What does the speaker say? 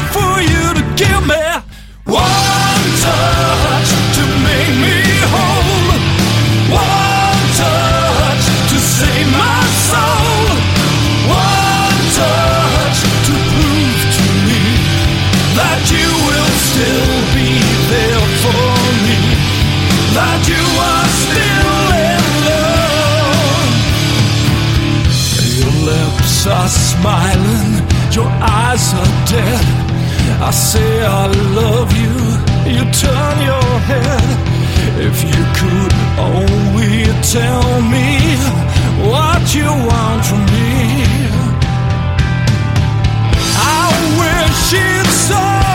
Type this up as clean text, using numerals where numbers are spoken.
for you to give me one touch to make me whole, one touch to save my soul, one touch to prove to me that you will still be there for me, that you are still in love. Your lips are smiling, your eyes are dead. I say I love you, you turn your head. If you could only tell me what you want from me, I wish it's so